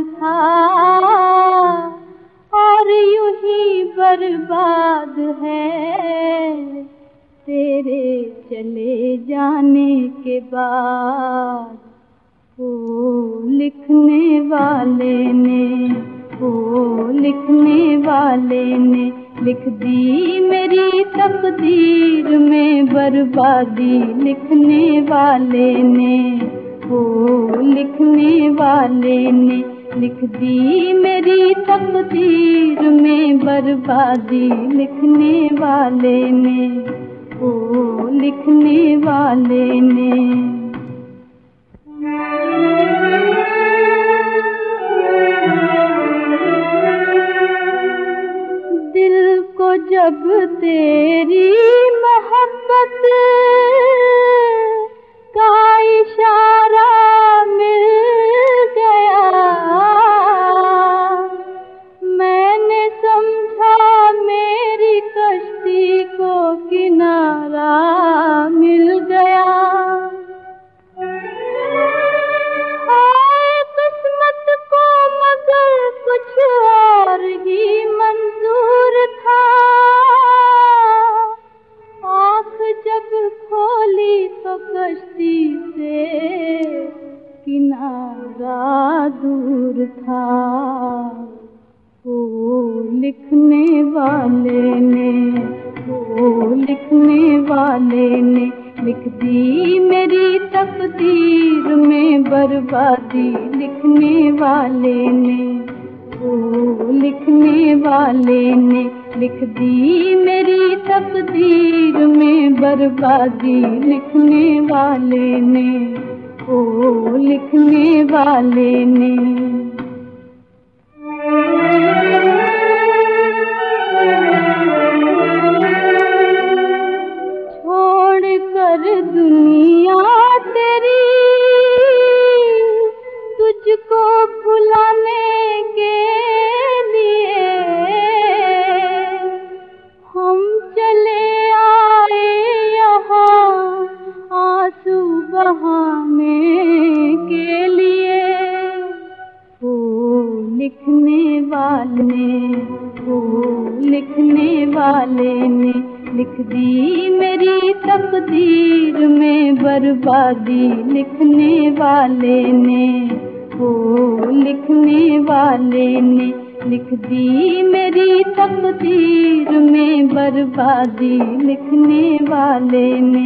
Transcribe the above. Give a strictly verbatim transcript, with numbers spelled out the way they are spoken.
था और यूं ही बर्बाद है तेरे चले जाने के बाद। ओ लिखने वाले ने, ओ लिखने वाले ने लिख दी मेरी तकदीर में बर्बादी। लिखने वाले ने, ओ लिखने वाले ने लिख दी मेरी तकदीर में बर्बादी। लिखने वाले ने, ओ लिखने वाले ने। दिल को जब तेरी मोहब्बत का इशारा मिल गया, मैंने समझा मेरी कश्ती को किनारा मिल गया। हाय किस्मत को मगर कुछ और ही मंजूर था। आँख जब खोली तो कश्ती से किनारा दूर था। ओ लिखने वाले ने, ओ लिखने वाले ने लिख दी मेरी तकदीर में बर्बादी। लिखने वाले ने, ओ लिखने वाले ने लिख दी मेरी तकदीर में बर्बादी। लिखने वाले ने, ओ लिखने वाले ने। छोड़ कर दुनिया तेरी तुझको भुलाने के लिए हम चले आए यहाँ आंसू बहाने के लिए। ओ लिखने वाले ने, ओ लिखने वाले ने लिख दी मेरी तकदीर में बर्बादी। लिखने वाले ने, ओ लिखने वाले ने लिख दी मेरी तकदीर में बर्बादी। लिखने वाले ने।